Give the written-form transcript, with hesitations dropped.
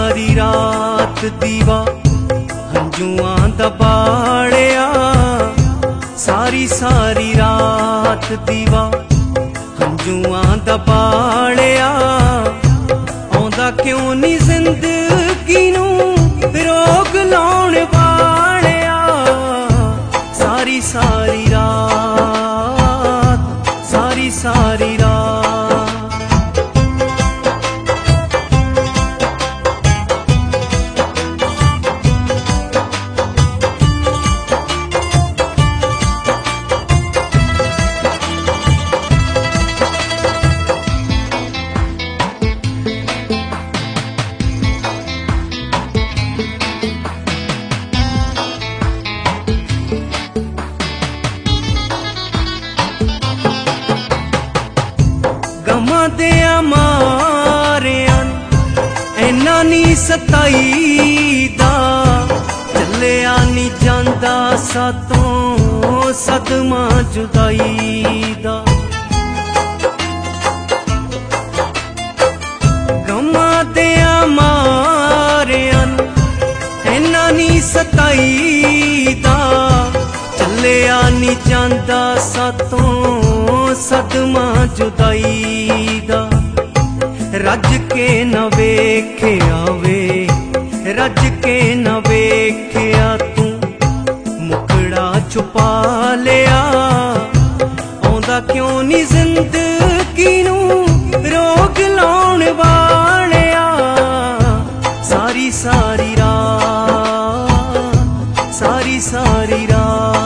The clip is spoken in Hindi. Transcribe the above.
सारी रात दीवा हंजुआं दा बाड़िया, सारी सारी रात दीवा हंजुआं दा बाड़िया। आउंदा क्यों नी जिंदगी नूं रोग लाउण वालिया, सारी सारी रात, सारी सारी रात। गमां दियां मारियां ऐना नी सताईदा, चलिया नी जांदा सातों सदमा जुदाई दा। गमां दियां मारियां ऐना नी सताईदा, चलिया नी जांदा सातों सदमा जुदाई दा। रज के न वेख्या वे, रज के न वेख्या तू मुखड़ा छुपा लिया। आउंदा क्यों नी जिंदगी नूं रोग लाउण वालिया, सारी सारी रात, सारी सारी रात।